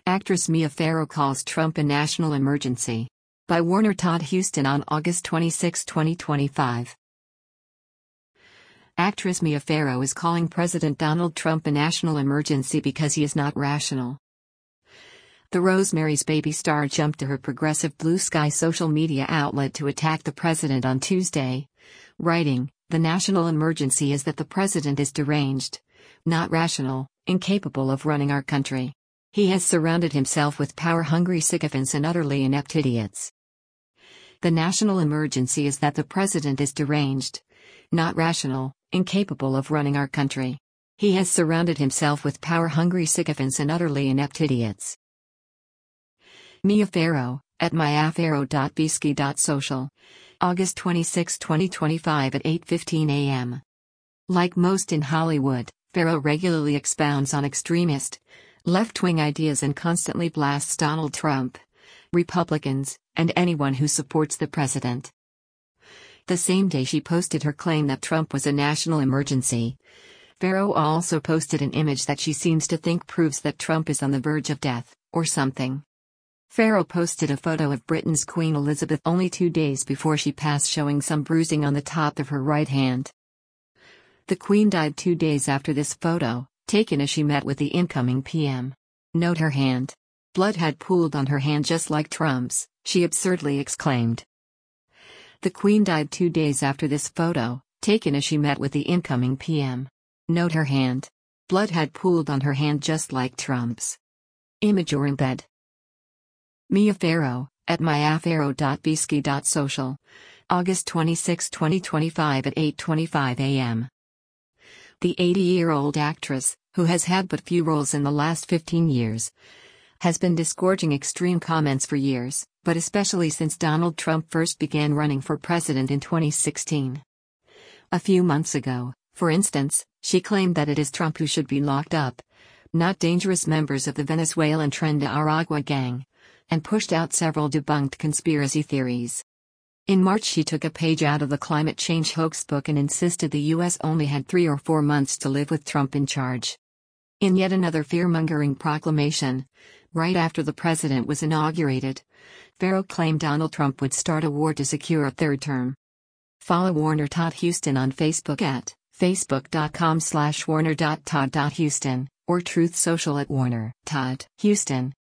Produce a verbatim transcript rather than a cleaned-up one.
Actress Mia Farrow calls Trump a national emergency. By Warner Todd Huston on August twenty-sixth, twenty twenty-five. Actress Mia Farrow is calling President Donald Trump a national emergency because he is not rational. The Rosemary's Baby star jumped to her progressive Blue Sky social media outlet to attack the president on Tuesday, writing, "The national emergency is that the president is deranged, not rational, incapable of running our country. He has surrounded himself with power-hungry sycophants and utterly inept idiots. The national emergency is that the president is deranged, not rational, incapable of running our country. He has surrounded himself with power-hungry sycophants and utterly inept idiots." Mia Farrow, at mia farrow dot bisky dot social. August twenty-sixth, twenty twenty-five at eight fifteen a m Like most in Hollywood, Farrow regularly expounds on extremist, left-wing ideas and constantly blasts Donald Trump, Republicans, and anyone who supports the president. The same day she posted her claim that Trump was a national emergency, Farrow also posted an image that she seems to think proves that Trump is on the verge of death, or something. Farrow posted a photo of Britain's Queen Elizabeth only two days before she passed, showing some bruising on the top of her right hand. The Queen died two days after this photo, taken as she met with the incoming P M. Note her hand. Blood had pooled on her hand just like Trump's, she absurdly exclaimed. The Queen died two days after this photo, taken as she met with the incoming P M. Note her hand. Blood had pooled on her hand just like Trump's. Image or embed. Mia Farrow, at mia farrow dot bisky dot social. August twenty-sixth, twenty twenty-five at eight twenty-five a m The eighty-year-old actress, who has had but few roles in the last fifteen years, has been disgorging extreme comments for years, but especially since Donald Trump first began running for president in twenty sixteen. A few months ago, for instance, she claimed that it is Trump who should be locked up, not dangerous members of the Venezuelan Tren de Aragua gang, and pushed out several debunked conspiracy theories. In March she took a page out of the climate change hoax book and insisted the U S only had three or four months to live with Trump in charge. In yet another fear-mongering proclamation, right after the president was inaugurated, Farrow claimed Donald Trump would start a war to secure a third term. Follow Warner Todd Huston on Facebook at facebook dot com slash warner dot todd dot huston, or Truth Social at Warner Todd Huston.